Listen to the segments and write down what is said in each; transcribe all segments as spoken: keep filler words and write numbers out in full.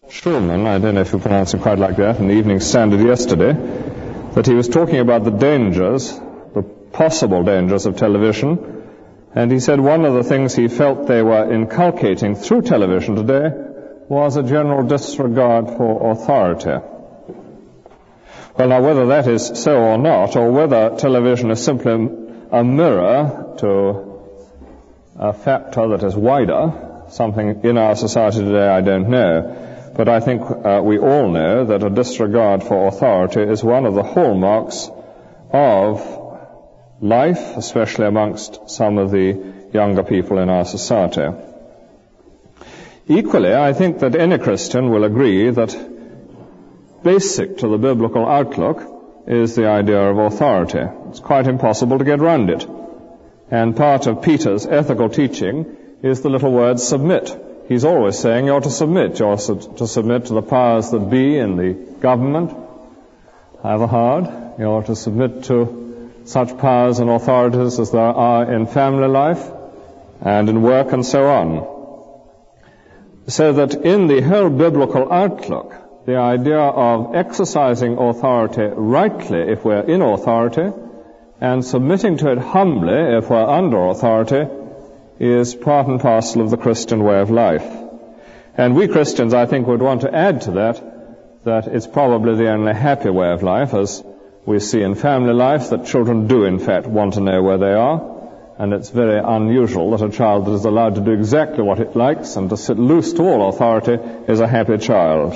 Schulman, I don't know if you pronounce it quite like that, in the Evening Standard yesterday, that he was talking about the dangers, the possible dangers of television, and he said one of the things he felt they were inculcating through television today was a general disregard for authority. Well, now, whether that is so or not, or whether television is simply a mirror to a factor that is wider, something in our society today, I don't know. But I think uh, we all know that a disregard for authority is one of the hallmarks of life, especially amongst some of the younger people in our society. Equally, I think that any Christian will agree that basic to the biblical outlook is the idea of authority. It's quite impossible to get around it. And part of Peter's ethical teaching is the little word submit. He's always saying you're to submit. You're to submit to the powers that be in the government, however hard. You're to submit to such powers and authorities as there are in family life and in work and so on. So that in the whole biblical outlook, the idea of exercising authority rightly if we're in authority and submitting to it humbly if we're under authority is part and parcel of the Christian way of life. And we Christians, I think, would want to add to that that it's probably the only happy way of life, as we see in family life that children do in fact want to know where they are, and it's very unusual that a child that is allowed to do exactly what it likes and to sit loose to all authority is a happy child.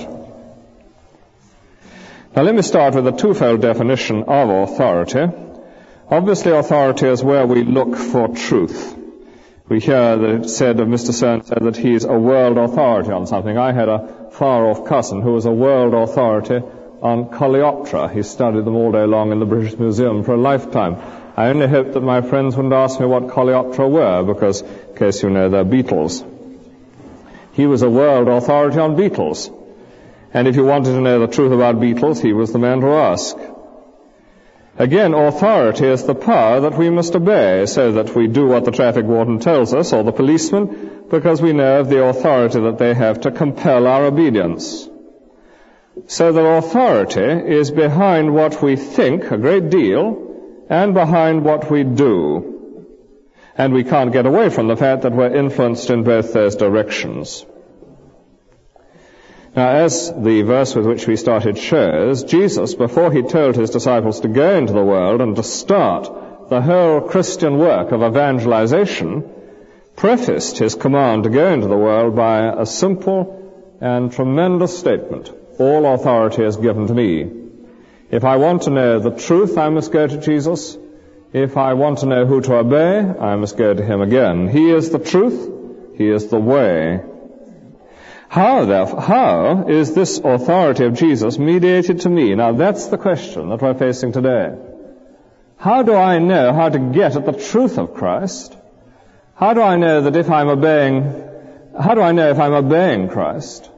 Now let me start with a twofold definition of authority. Obviously, authority is where we look for truth. We hear that it said of Mister So-and-so that he is a world authority on something. I had a far-off cousin who was a world authority on coleoptera. He studied them all day long in the British Museum for a lifetime. I only hoped that my friends wouldn't ask me what coleoptera were, because, in case you know, they're beetles. He was a world authority on beetles. And if you wanted to know the truth about beetles, he was the man to ask. Again, authority is the power that we must obey, so that we do what the traffic warden tells us, or the policeman, because we know of the authority that they have to compel our obedience. So that authority is behind what we think a great deal, and behind what we do. And we can't get away from the fact that we're influenced in both those directions. Now, as the verse with which we started shows, Jesus, before he told his disciples to go into the world and to start the whole Christian work of evangelization, prefaced his command to go into the world by a simple and tremendous statement: all authority is given to me. If I want to know the truth, I must go to Jesus. If I want to know who to obey, I must go to him again. He is the truth. He is the way. How, therefore, how is this authority of Jesus mediated to me? Now, that's the question that we're facing today. How do I know how to get at the truth of Christ? How do I know that if I'm obeying, how do I know if I'm obeying Christ?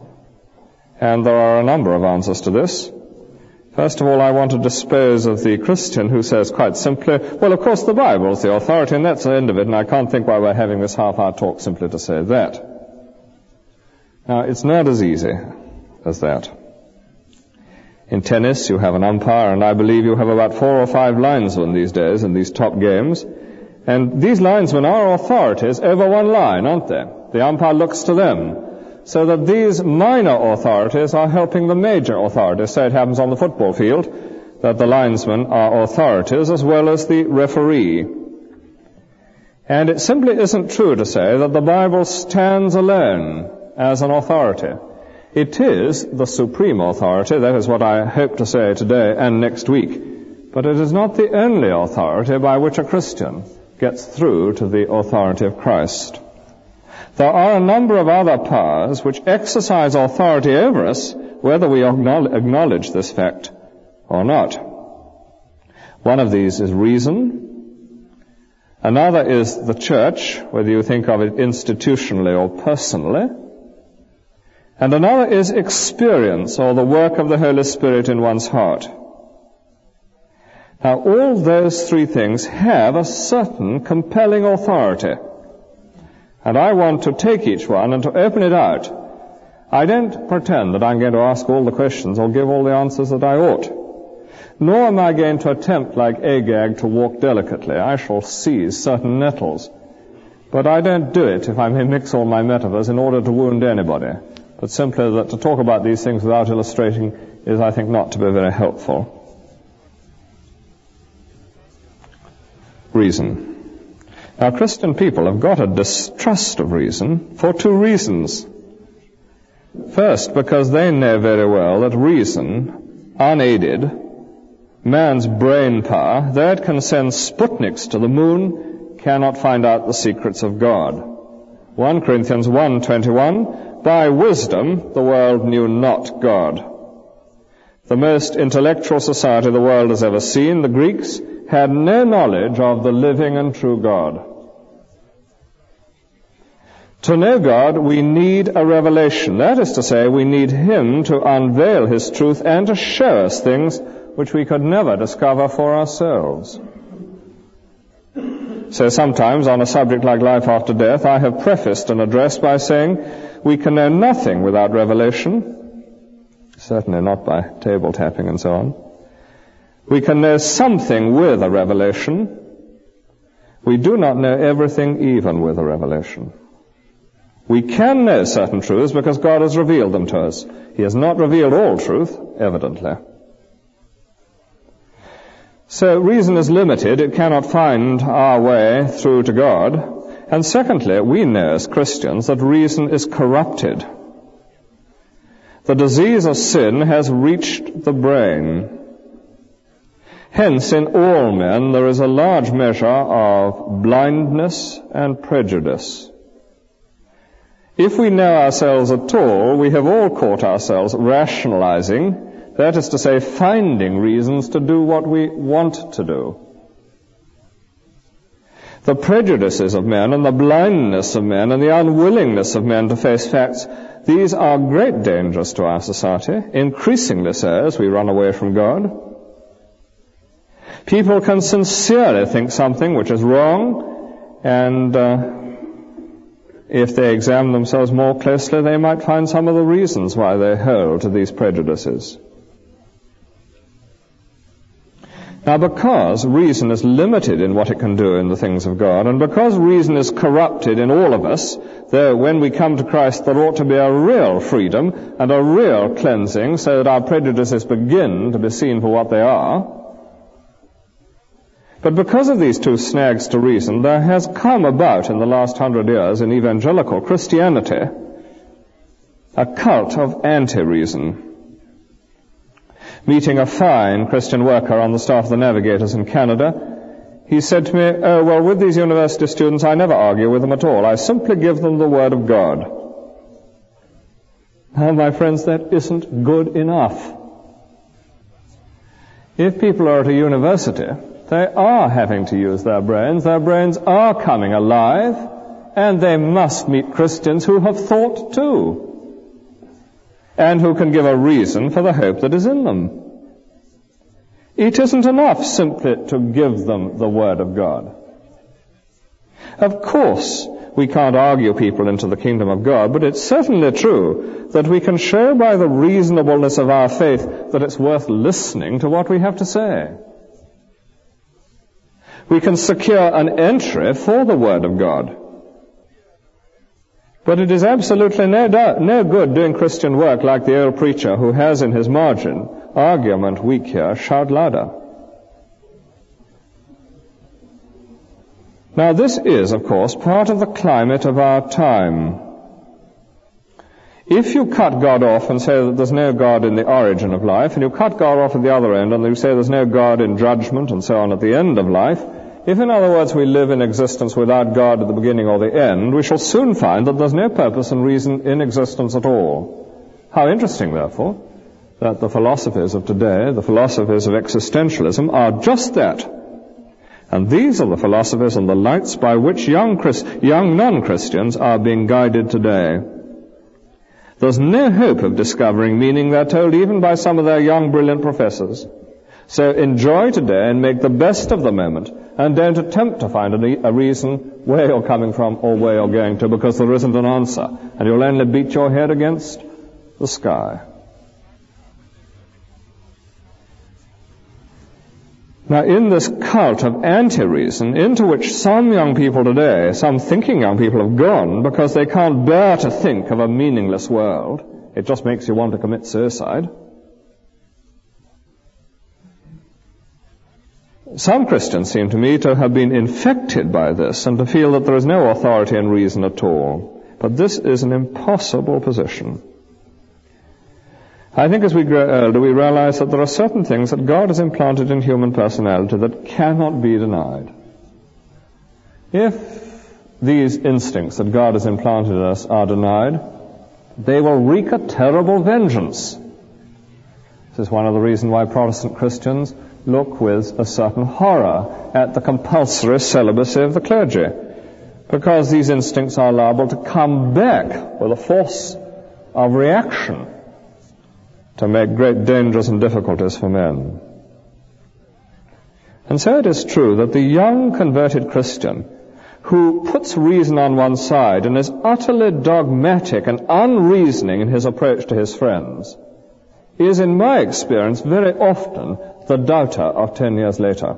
And there are a number of answers to this. First of all, I want to dispose of the Christian who says quite simply, well, of course, the Bible is the authority, and that's the end of it, and I can't think why we're having this half-hour talk simply to say that. Now, it's not as easy as that. In tennis, you have an umpire, and I believe you have about four or five linesmen these days in these top games. And these linesmen are authorities over one line, aren't they? The umpire looks to them. So that these minor authorities are helping the major authorities. So it happens on the football field that the linesmen are authorities as well as the referee. And it simply isn't true to say that the Bible stands alone as an authority. It is the supreme authority. That is what I hope to say today and next week. But it is not the only authority by which a Christian gets through to the authority of Christ. There are a number of other powers which exercise authority over us, whether we acknowledge this fact or not. One of these is reason. Another is the church, whether you think of it institutionally or personally. And another is experience, or the work of the Holy Spirit in one's heart. Now, all those three things have a certain compelling authority. And I want to take each one and to open it out I don't pretend that I'm going to ask all the questions or give all the answers that I ought. Nor am I going to attempt, like Agag, to walk delicately. I shall seize certain nettles. But I don't do it, if I may mix all my metaphors, in order to wound anybody. But simply that to talk about these things without illustrating is, I think, not to be very helpful. Reason. Now, Christian people have got a distrust of reason for two reasons. First, because they know very well that reason, unaided, man's brain power, though it can send Sputniks to the moon, cannot find out the secrets of God. First Corinthians one twenty-one, by wisdom the world knew not God. The most intellectual society the world has ever seen, the Greeks, had no knowledge of the living and true God. To know God, we need a revelation. That is to say, we need Him to unveil His truth and to show us things which we could never discover for ourselves. So sometimes on a subject like life after death, I have prefaced an address by saying we can know nothing without revelation, certainly not by table tapping and so on. We can know something with a revelation. We do not know everything even with a revelation. We can know certain truths because God has revealed them to us. He has not revealed all truth, evidently. So reason is limited. It cannot find our way through to God. And secondly, we know as Christians that reason is corrupted. The disease of sin has reached the brain. Hence, in all men, there is a large measure of blindness and prejudice. If we know ourselves at all, we have all caught ourselves rationalizing, that is to say, finding reasons to do what we want to do. The prejudices of men and the blindness of men and the unwillingness of men to face facts, these are great dangers to our society, increasingly so as we run away from God. People can sincerely think something which is wrong, and uh, if they examine themselves more closely, they might find some of the reasons why they hold to these prejudices. Now, because reason is limited in what it can do in the things of God, and because reason is corrupted in all of us, though when we come to Christ there ought to be a real freedom and a real cleansing so that our prejudices begin to be seen for what they are, but because of these two snags to reason, there has come about in the last hundred years in evangelical Christianity a cult of anti-reason. Meeting a fine Christian worker on the staff of the Navigators in Canada, he said to me, oh, well, with these university students, I never argue with them at all. I simply give them the Word of God. Now, my friends, that isn't good enough. If people are at a university, they are having to use their brains. Their brains are coming alive, and they must meet Christians who have thought too, and who can give a reason for the hope that is in them. It isn't enough simply to give them the Word of God. Of course, we can't argue people into the kingdom of God, but it's certainly true that we can show by the reasonableness of our faith that it's worth listening to what we have to say. We can secure an entry for the Word of God. But it is absolutely no, doubt, no good doing Christian work like the old preacher who has in his margin, argument weak here, shout louder. Now this is, of course, part of the climate of our time. If you cut God off and say that there's no God in the origin of life, and you cut God off at the other end and you say there's no God in judgment and so on at the end of life, if in other words we live in existence without God at the beginning or the end, we shall soon find that there's no purpose and reason in existence at all. How interesting, therefore, that the philosophies of today, the philosophies of existentialism, are just that. And these are the philosophies and the lights by which young, Christ, young non-Christians are being guided today. There's no hope of discovering meaning, they're told, even by some of their young, brilliant professors. So enjoy today and make the best of the moment, and don't attempt to find a, a reason where you're coming from or where you're going to, because there isn't an answer, and you'll only beat your head against the sky. Now, in this cult of anti-reason, into which some young people today, some thinking young people have gone because they can't bear to think of a meaningless world, it just makes you want to commit suicide. Some Christians seem to me to have been infected by this and to feel that there is no authority in reason at all. But this is an impossible position. I think as we grow older, we realize that there are certain things that God has implanted in human personality that cannot be denied. If these instincts that God has implanted in us are denied, they will wreak a terrible vengeance. This is one of the reasons why Protestant Christians look with a certain horror at the compulsory celibacy of the clergy, because these instincts are liable to come back with a force of reaction to make great dangers and difficulties for men. And so it is true that the young converted Christian who puts reason on one side and is utterly dogmatic and unreasoning in his approach to his friends is, in my experience, very often the doubter of ten years later.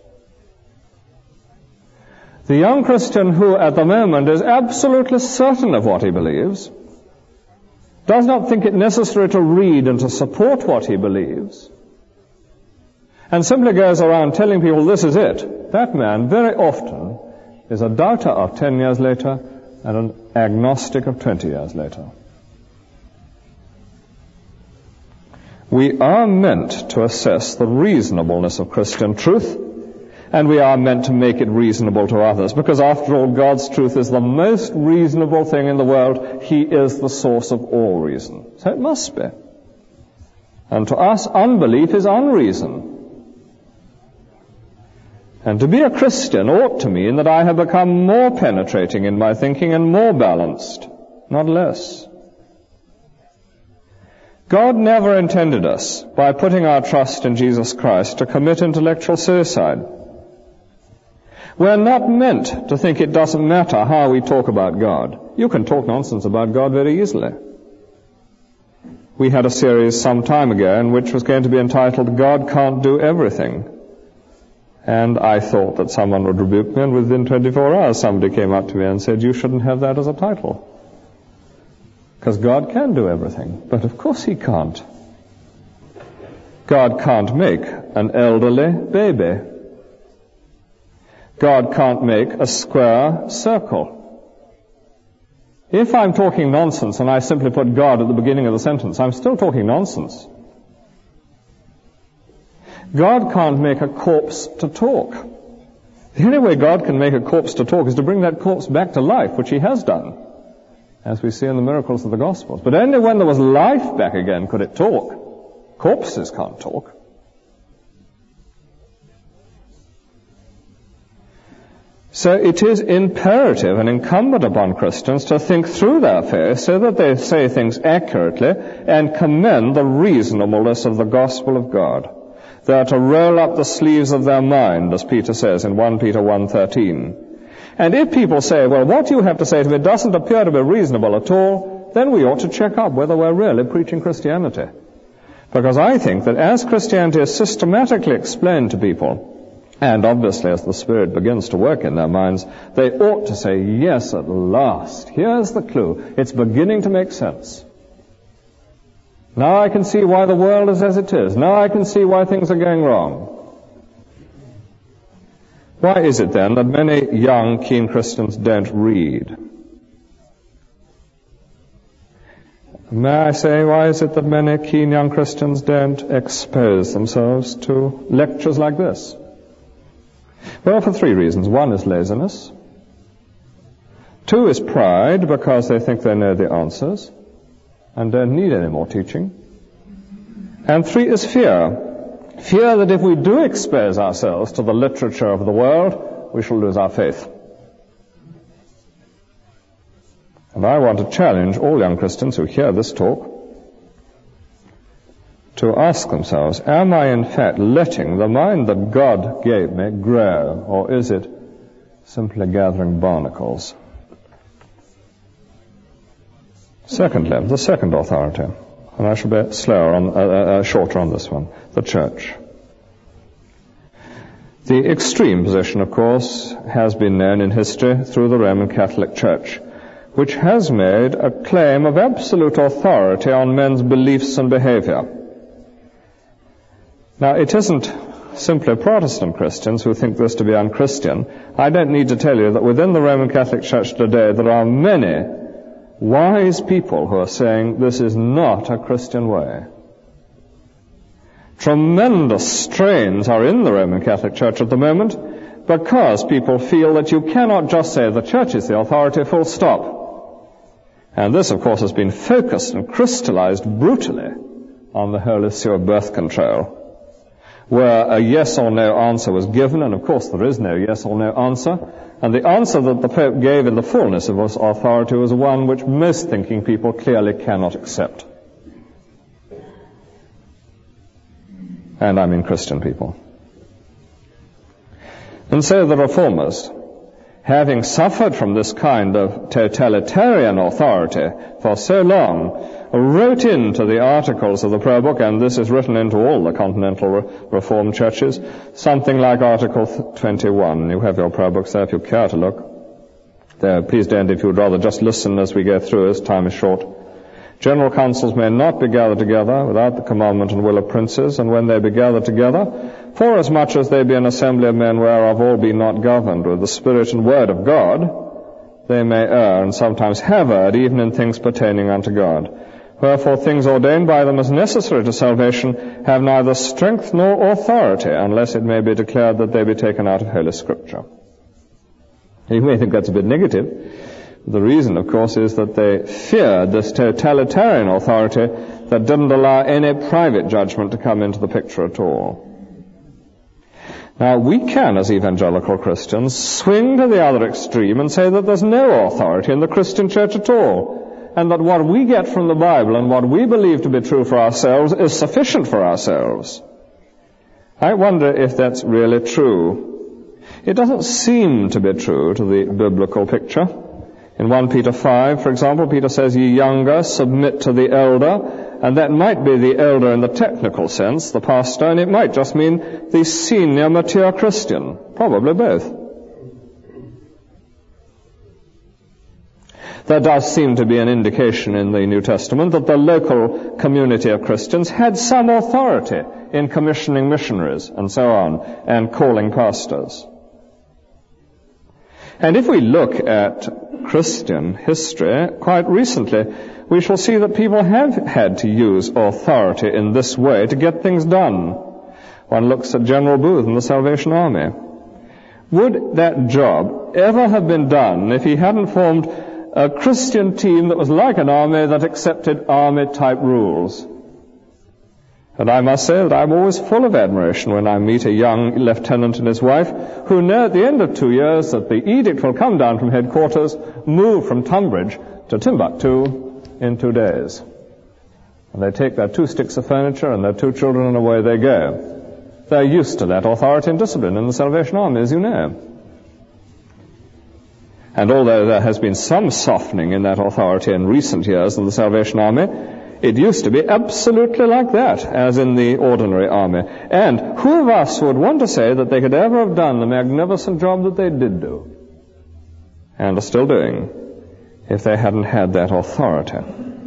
The young Christian who at the moment is absolutely certain of what he believes, does not think it necessary to read and to support what he believes, and simply goes around telling people this is it, that man very often is a doubter of ten years later and an agnostic of twenty years later. We are meant to assess the reasonableness of Christian truth, and we are meant to make it reasonable to others, because after all, God's truth is the most reasonable thing in the world. He is the source of all reason. So it must be. And to us, unbelief is unreason. And to be a Christian ought to mean that I have become more penetrating in my thinking and more balanced, not less. God never intended us, by putting our trust in Jesus Christ, to commit intellectual suicide. We're not meant to think it doesn't matter how we talk about God. You can talk nonsense about God very easily. We had a series some time ago in which was going to be entitled, God Can't Do Everything. And I thought that someone would rebuke me, and within twenty-four hours somebody came up to me and said, you shouldn't have that as a title. Because God can do everything. But of course He can't. God can't make an elderly baby. God can't make a square circle. If I'm talking nonsense and I simply put God at the beginning of the sentence, I'm still talking nonsense. God can't make a corpse to talk. The only way God can make a corpse to talk is to bring that corpse back to life, which He has done, as we see in the miracles of the Gospels. But only when there was life back again could it talk. Corpses can't talk. So it is imperative and incumbent upon Christians to think through their faith so that they say things accurately and commend the reasonableness of the gospel of God. They are to roll up the sleeves of their mind, as Peter says in First Peter one thirteen. And if people say, well, what you have to say to me doesn't appear to be reasonable at all, then we ought to check up whether we're really preaching Christianity. Because I think that as Christianity is systematically explained to people, and obviously as the Spirit begins to work in their minds, they ought to say, yes, at last, here's the clue. It's beginning to make sense. Now I can see why the world is as it is. Now I can see why things are going wrong. Why is it then that many young, keen Christians don't read? May I say, why is it that many keen young Christians don't expose themselves to lectures like this? Well, for three reasons. One is laziness. Two is pride, because they think they know the answers and don't need any more teaching. And three is fear. Fear that if we do expose ourselves to the literature of the world, we shall lose our faith. And I want to challenge all young Christians who hear this talk to ask themselves, am I in fact letting the mind that God gave me grow, or is it simply gathering barnacles? Secondly, the second authority. and I shall be slower on, uh, uh, shorter on this one, the church. The extreme position, of course, has been known in history through the Roman Catholic Church, which has made a claim of absolute authority on men's beliefs and behavior. Now, it isn't simply Protestant Christians who think this to be unchristian. I don't need to tell you that within the Roman Catholic Church today there are many wise people who are saying this is not a Christian way. Tremendous strains are in the Roman Catholic Church at the moment because people feel that you cannot just say the Church is the authority, full stop. And this, of course, has been focused and crystallized brutally on the whole issue of birth control, where a yes or no answer was given, and of course there is no yes or no answer, and the answer that the Pope gave in the fullness of his authority was one which most thinking people clearly cannot accept. And I mean Christian people. And so the Reformers, having suffered from this kind of totalitarian authority for so long, wrote into the articles of the prayer book, and this is written into all the continental Reformed churches, something like Article twenty-one. You have your prayer books there if you care to look. There, please don't, if you would rather just listen as we go through, as time is short. General councils may not be gathered together without the commandment and will of princes, and when they be gathered together, forasmuch as they be an assembly of men whereof all be not governed with the Spirit and Word of God, they may err, and sometimes have erred, even in things pertaining unto God. Wherefore things ordained by them as necessary to salvation have neither strength nor authority, unless it may be declared that they be taken out of Holy Scripture. You may think that's a bit negative. The reason, of course, is that they feared this totalitarian authority that didn't allow any private judgment to come into the picture at all. Now, we can, as evangelical Christians, swing to the other extreme and say that there's no authority in the Christian church at all, and that what we get from the Bible and what we believe to be true for ourselves is sufficient for ourselves. I wonder if that's really true. It doesn't seem to be true to the biblical picture. In First Peter five, for example, Peter says, "Ye younger, submit to the elder," and that might be the elder in the technical sense, the pastor, and it might just mean the senior mature Christian, probably both. There does seem to be an indication in the New Testament that the local community of Christians had some authority in commissioning missionaries and so on, and calling pastors. And if we look at Christian history, quite recently, we shall see that people have had to use authority in this way to get things done. One looks at General Booth and the Salvation Army. Would that job ever have been done if he hadn't formed a Christian team that was like an army that accepted army-type rules? And I must say that I'm always full of admiration when I meet a young lieutenant and his wife who know at the end of two years that the edict will come down from headquarters, move from Tunbridge to Timbuktu in two days. And they take their two sticks of furniture and their two children and away they go. They're used to that authority and discipline in the Salvation Army, as you know. And although there has been some softening in that authority in recent years in the Salvation Army, it used to be absolutely like that, as in the ordinary army. And who of us would want to say that they could ever have done the magnificent job that they did do, and are still doing, if they hadn't had that authority?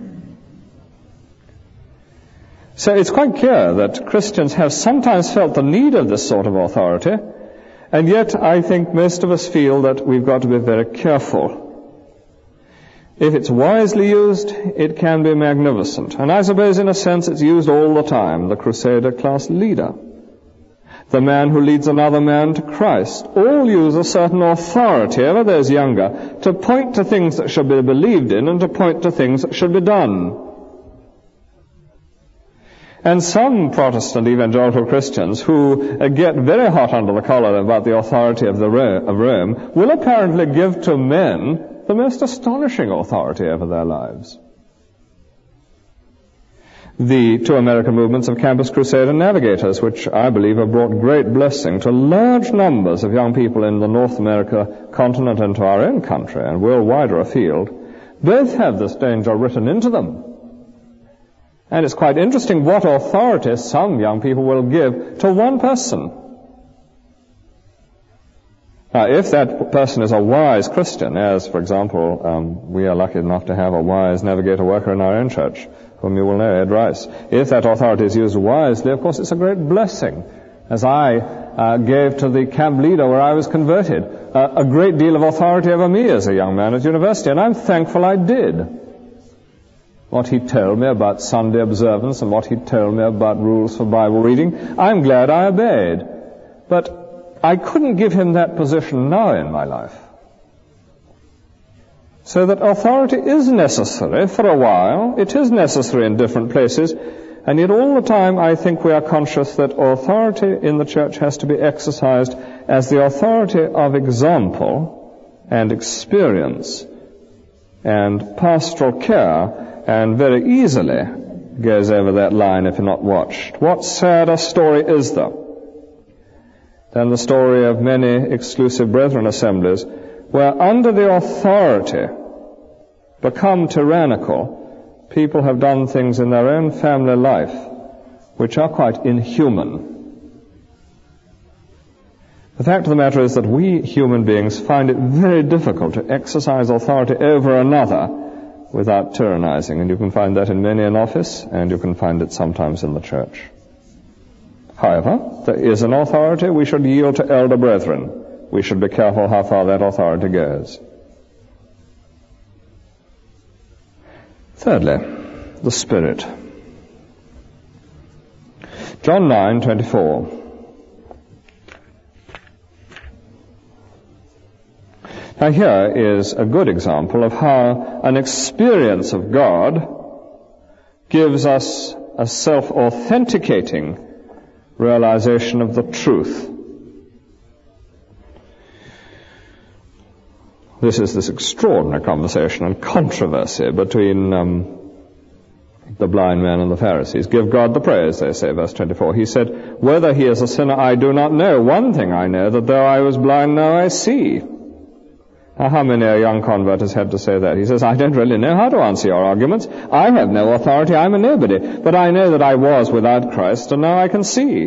So it's quite clear that Christians have sometimes felt the need of this sort of authority, and yet I think most of us feel that we've got to be very careful. If it's wisely used, it can be magnificent. And I suppose in a sense it's used all the time. The Crusader class leader, the man who leads another man to Christ, all use a certain authority over those younger to point to things that should be believed in and to point to things that should be done. And some Protestant evangelical Christians who uh, get very hot under the collar about the authority of, the Ro- of Rome will apparently give to men the most astonishing authority over their lives. The two American movements of Campus Crusade and Navigators, which I believe have brought great blessing to large numbers of young people in the North America continent and to our own country and world wider afield, both have this danger written into them. And it's quite interesting what authority some young people will give to one person. Now, if that person is a wise Christian, as, for example, um, we are lucky enough to have a wise navigator worker in our own church, whom you will know, Ed Rice. If that authority is used wisely, of course, it's a great blessing. As I uh, gave to the camp leader where I was converted uh, a great deal of authority over me as a young man at university, and I'm thankful I did. What he told me about Sunday observance and what he told me about rules for Bible reading, I'm glad I obeyed. But I couldn't give him that position now in my life. So that authority is necessary for a while. It is necessary in different places. And yet all the time I think we are conscious that authority in the church has to be exercised as the authority of example and experience and pastoral care, and very easily goes over that line if you're not watched. What sadder story is there than the story of many exclusive brethren assemblies where under the authority become tyrannical, people have done things in their own family life which are quite inhuman. The fact of the matter is that we human beings find it very difficult to exercise authority over another without tyrannizing, and you can find that in many an office, and you can find it sometimes in the church. However, there is an authority. We should yield to elder brethren. We should be careful how far that authority goes. Thirdly, the Spirit. John nine twenty-four. Now here is a good example of how an experience of God gives us a self-authenticating realization of the truth. This is this extraordinary conversation and controversy between um, the blind man and the Pharisees. Give God the praise, they say, verse twenty-four. He said, whether he is a sinner I do not know. One thing I know, that though I was blind, now I see. Now, how many a young convert has had to say that? He says, I don't really know how to answer your arguments. I have no authority. I'm a nobody. But I know that I was without Christ, and now I can see.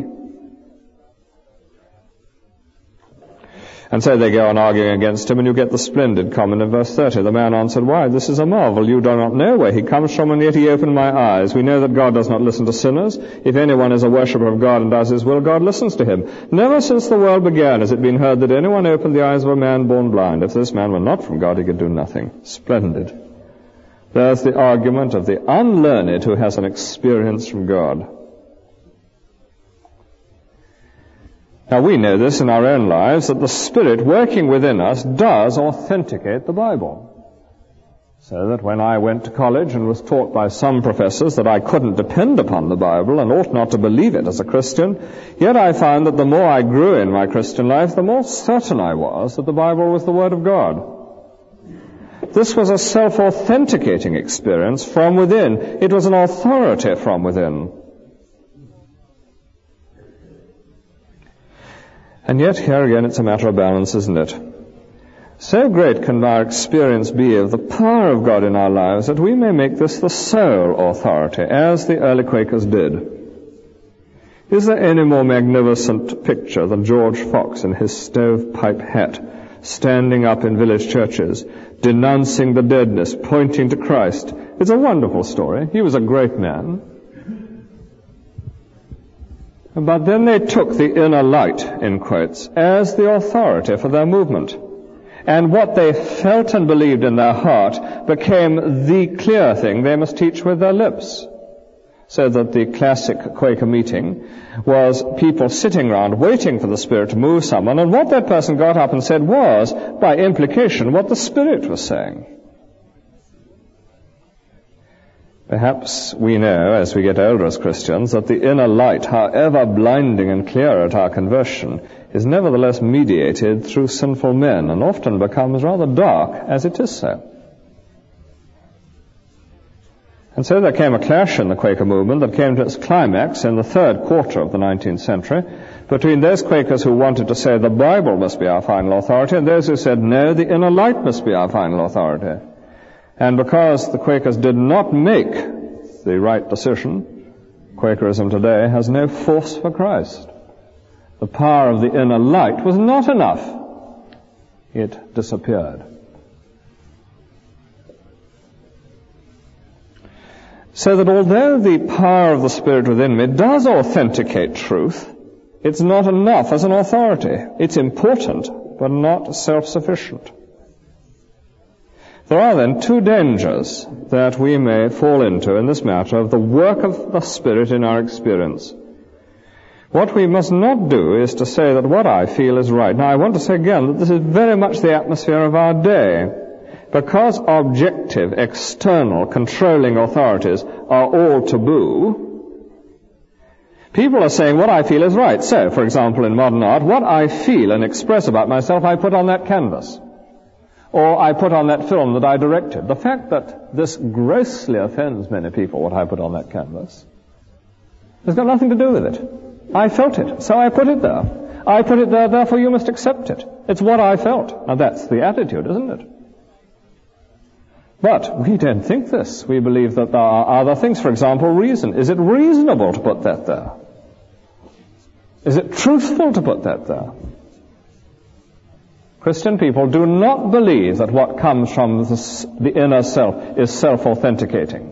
And so they go on arguing against him, and you get the splendid comment in verse thirty. The man answered, why, this is a marvel. You do not know where he comes from, and yet he opened my eyes. We know that God does not listen to sinners. If anyone is a worshipper of God and does his will, God listens to him. Never since the world began has it been heard that anyone opened the eyes of a man born blind. If this man were not from God, he could do nothing. Splendid. There's the argument of the unlearned who has an experience from God. Now we know this in our own lives, that the Spirit working within us does authenticate the Bible. So that when I went to college and was taught by some professors that I couldn't depend upon the Bible and ought not to believe it as a Christian, yet I found that the more I grew in my Christian life, the more certain I was that the Bible was the Word of God. This was a self-authenticating experience from within. It was an authority from within. And yet, here again, it's a matter of balance, isn't it? So great can our experience be of the power of God in our lives that we may make this the sole authority, as the early Quakers did. Is there any more magnificent picture than George Fox in his stovepipe hat, standing up in village churches, denouncing the deadness, pointing to Christ? It's a wonderful story. He was a great man. But then they took the inner light, in quotes, as the authority for their movement. And what they felt and believed in their heart became the clear thing they must teach with their lips. So that the classic Quaker meeting was people sitting around waiting for the Spirit to move someone, and what that person got up and said was, by implication, what the Spirit was saying. Perhaps we know, as we get older as Christians, that the inner light, however blinding and clear at our conversion, is nevertheless mediated through sinful men, and often becomes rather dark as it is so. And so there came a clash in the Quaker movement that came to its climax in the third quarter of the nineteenth century between those Quakers who wanted to say the Bible must be our final authority and those who said, no, the inner light must be our final authority. And because the Quakers did not make the right decision, Quakerism today has no force for Christ. The power of the inner light was not enough. It disappeared. So that although the power of the Spirit within me does authenticate truth, it's not enough as an authority. It's important, but not self-sufficient. There are then two dangers that we may fall into in this matter of the work of the Spirit in our experience. What we must not do is to say that what I feel is right. Now, I want to say again that this is very much the atmosphere of our day. Because objective, external, controlling authorities are all taboo, people are saying what I feel is right. So, for example, in modern art, what I feel and express about myself, I put on that canvas. Or I put on that film that I directed. The fact that this grossly offends many people, what I put on that canvas, has got nothing to do with it. I felt it, so I put it there. I put it there, therefore you must accept it. It's what I felt. Now that's the attitude, isn't it? But we don't think this. We believe that there are other things. For example, reason. Is it reasonable to put that there? Is it truthful to put that there? Christian people do not believe that what comes from the, the inner self is self-authenticating.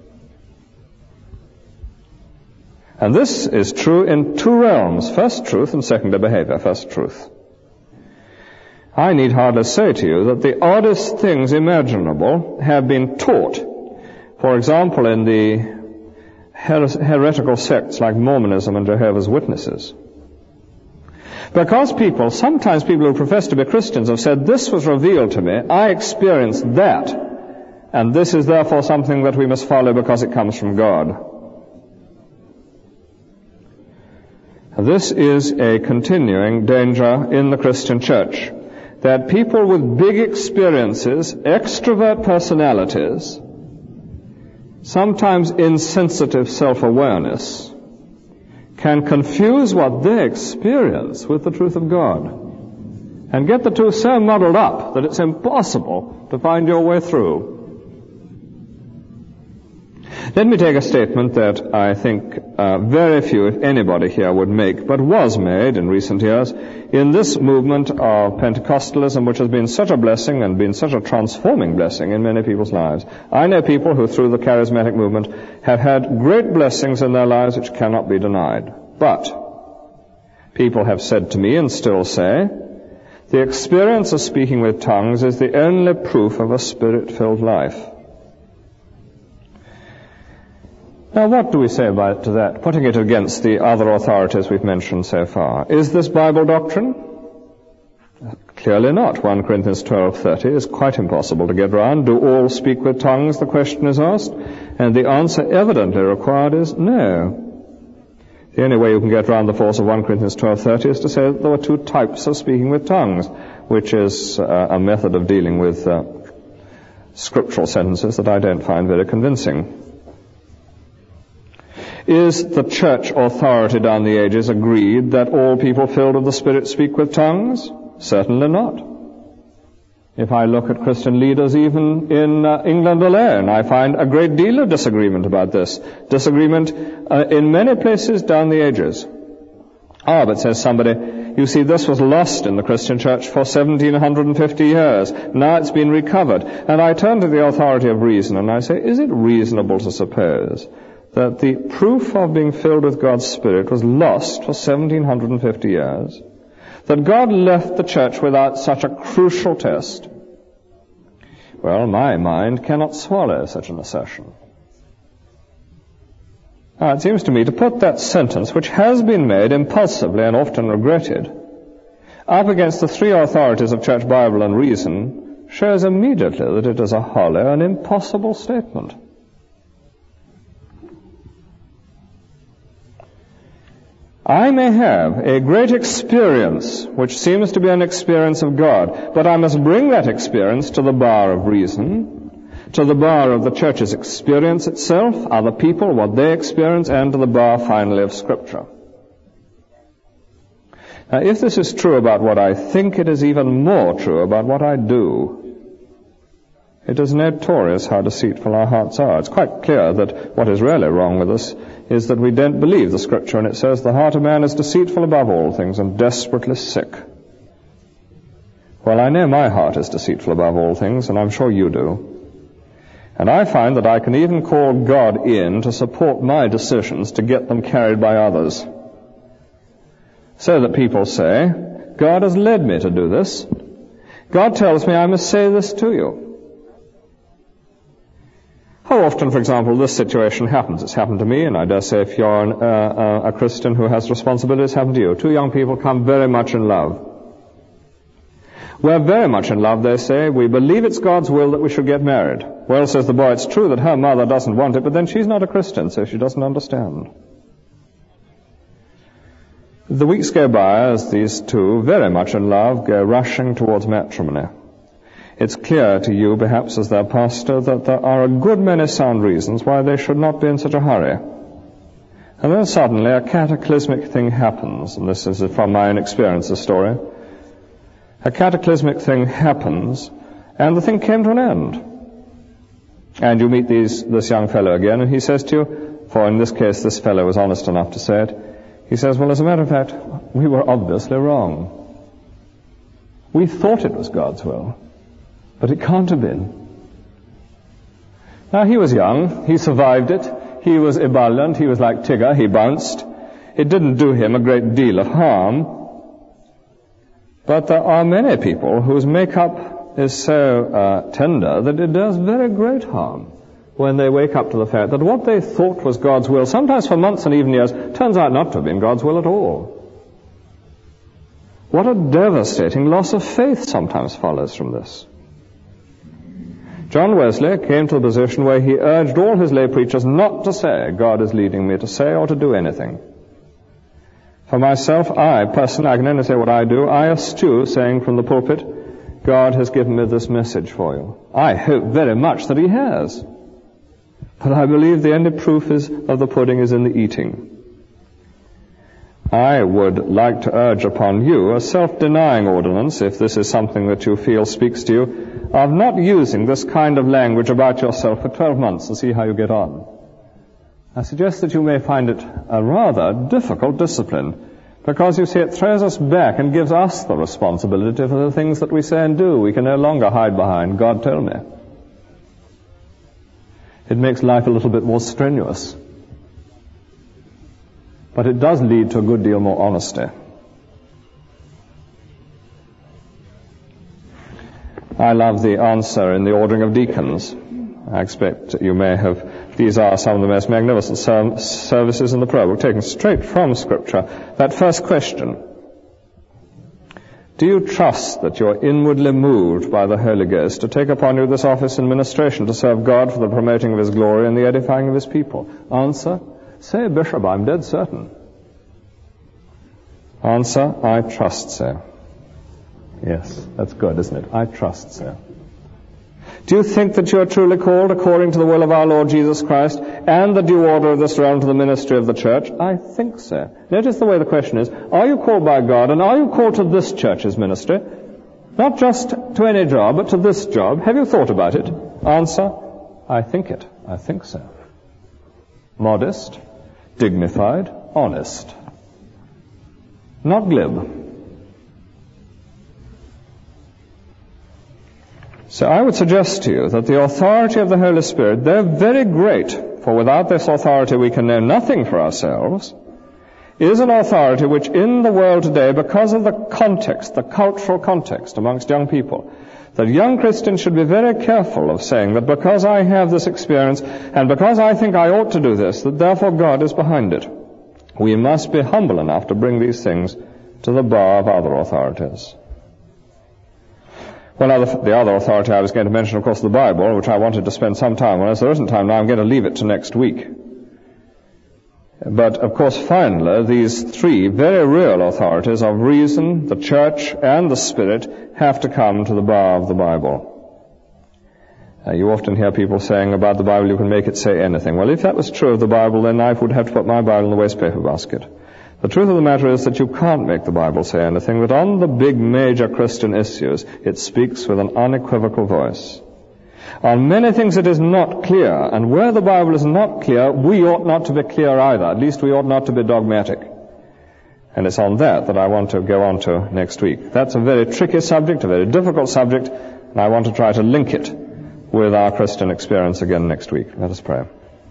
And this is true in two realms. First truth and secondary behavior. First truth. I need hardly say to you that the oddest things imaginable have been taught. For example, in the her- heretical sects like Mormonism and Jehovah's Witnesses. Because people, sometimes people who profess to be Christians have said, this was revealed to me, I experienced that, and this is therefore something that we must follow because it comes from God. This is a continuing danger in the Christian church. That people with big experiences, extrovert personalities, sometimes insensitive self-awareness, can confuse what they experience with the truth of God and get the two so muddled up that it's impossible to find your way through. Let me take a statement that I think uh, very few, if anybody here, would make, but was made in recent years in this movement of Pentecostalism, which has been such a blessing and been such a transforming blessing in many people's lives. I know people who, through the charismatic movement, have had great blessings in their lives which cannot be denied. But people have said to me, and still say, the experience of speaking with tongues is the only proof of a Spirit-filled life. Now, what do we say about to that, putting it against the other authorities we've mentioned so far? Is this Bible doctrine? Clearly not. First Corinthians twelve thirty is quite impossible to get round. Do all speak with tongues, the question is asked? And the answer evidently required is no. The only way you can get round the force of First Corinthians twelve thirty is to say that there were two types of speaking with tongues, which is uh, a method of dealing with uh, scriptural sentences that I don't find very convincing. Is the church authority down the ages agreed that all people filled with the Spirit speak with tongues? Certainly not. If I look at Christian leaders even in uh, England alone, I find a great deal of disagreement about this. Disagreement uh, in many places down the ages. Ah, but says somebody, you see, this was lost in the Christian church for seventeen fifty years. Now it's been recovered. And I turn to the authority of reason and I say, is it reasonable to suppose that the proof of being filled with God's Spirit was lost for seventeen fifty years? That God left the church without such a crucial test? Well, my mind cannot swallow such an assertion. Now, it seems to me to put that sentence, which has been made impulsively and often regretted, up against the three authorities of church, Bible, and reason, shows immediately that it is a hollow and impossible statement. I may have a great experience, which seems to be an experience of God, but I must bring that experience to the bar of reason, to the bar of the church's experience itself, other people, what they experience, and to the bar, finally, of Scripture. Now, if this is true about what I think, it is even more true about what I do. It is notorious how deceitful our hearts are. It's quite clear that what is really wrong with us is that we don't believe the Scripture, and it says the heart of man is deceitful above all things and desperately sick. Well, I know my heart is deceitful above all things, and I'm sure you do. And I find that I can even call God in to support my decisions to get them carried by others. So that people say, God has led me to do this. God tells me I must say this to you. How often, for example, this situation happens? It's happened to me, and I dare say if you're an, uh, a Christian who has responsibilities, it's happened to you. Two young people come very much in love. We're very much in love, they say. We believe it's God's will that we should get married. Well, says the boy, it's true that her mother doesn't want it, but then she's not a Christian, so she doesn't understand. The weeks go by as these two, very much in love, go rushing towards matrimony. It's clear to you, perhaps as their pastor, that there are a good many sound reasons why they should not be in such a hurry. And then suddenly a cataclysmic thing happens, and this is from my own experience, the story. A cataclysmic thing happens, and the thing came to an end. And you meet these, this young fellow again, and he says to you, for in this case this fellow was honest enough to say it, he says, well, as a matter of fact, we were obviously wrong. We thought it was God's will, but it can't have been. Now, he was young, he survived it, he was ebullient, he was like Tigger, he bounced. It didn't do him a great deal of harm. But there are many people whose makeup is so uh, tender that it does very great harm when they wake up to the fact that what they thought was God's will, sometimes for months and even years, turns out not to have been God's will at all. What a devastating loss of faith sometimes follows from this. John Wesley came to the position where he urged all his lay preachers not to say, God is leading me to say or to do anything. For myself, I, personally, I can only say what I do. I eschew saying from the pulpit, God has given me this message for you. I hope very much that he has. But I believe the only proof is, of the pudding is in the eating. I would like to urge upon you a self-denying ordinance, if this is something that you feel speaks to you, of not using this kind of language about yourself for twelve months and see how you get on. I suggest that you may find it a rather difficult discipline, because you see it throws us back and gives us the responsibility for the things that we say and do. We can no longer hide behind, God told me. It makes life a little bit more strenuous. But it does lead to a good deal more honesty. I love the answer in the ordering of deacons. I expect you may have, these are some of the most magnificent ser- services in the prayer book, taken straight from Scripture. That first question, do you trust that you are inwardly moved by the Holy Ghost to take upon you this office in ministration to serve God for the promoting of his glory and the edifying of his people? Answer, say, Bishop, I'm dead certain. Answer, I trust so. Yes, that's good, isn't it? I trust so. Do you think that you are truly called according to the will of our Lord Jesus Christ and the due order of this realm to the ministry of the church? I think so. Notice the way the question is, are you called by God and are you called to this church's ministry? Not just to any job, but to this job. Have you thought about it? Answer, I think it. I think so. Modest, dignified, honest. Not glib. So I would suggest to you that the authority of the Holy Spirit, though very great, for without this authority we can know nothing for ourselves, is an authority which in the world today, because of the context, the cultural context amongst young people, that young Christians should be very careful of saying that because I have this experience and because I think I ought to do this, that therefore God is behind it. We must be humble enough to bring these things to the bar of other authorities. Well, now, the, the other authority I was going to mention, of course, the Bible, which I wanted to spend some time on. As there isn't time now, I'm going to leave it to next week. But, of course, finally, these three very real authorities of reason, the church, and the Spirit have to come to the bar of the Bible. Uh, you often hear people saying about the Bible, you can make it say anything. Well, if that was true of the Bible, then I would have to put my Bible in the waste paper basket. The truth of the matter is that you can't make the Bible say anything, but on the big major Christian issues, it speaks with an unequivocal voice. On many things it is not clear, and where the Bible is not clear, we ought not to be clear either. At least we ought not to be dogmatic. And it's on that that I want to go on to next week. That's a very tricky subject, a very difficult subject, and I want to try to link it with our Christian experience again next week. Let us pray.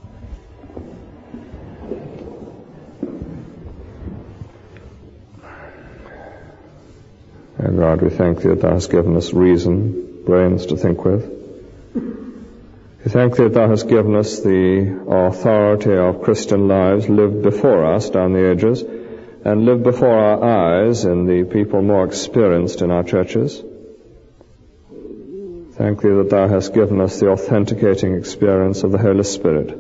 Oh God, we thank Thee that Thou hast given us reason, brains to think with. We thank Thee that Thou hast given us the authority of Christian lives lived before us down the ages, and lived before our eyes in the people more experienced in our churches. Thank Thee that Thou hast given us the authenticating experience of the Holy Spirit.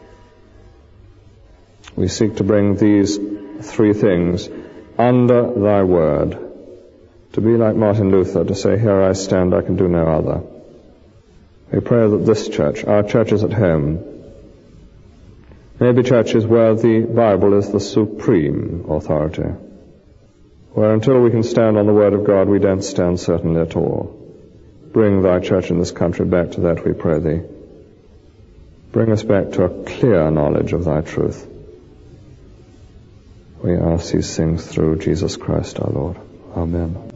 We seek to bring these three things under Thy word, to be like Martin Luther, to say, here I stand, I can do no other. We pray that this church, our churches at home, may be churches where the Bible is the supreme authority, where until we can stand on the Word of God, we don't stand certainly at all. Bring Thy church in this country back to that, we pray Thee. Bring us back to a clear knowledge of Thy truth. We ask these things through Jesus Christ our Lord. Amen.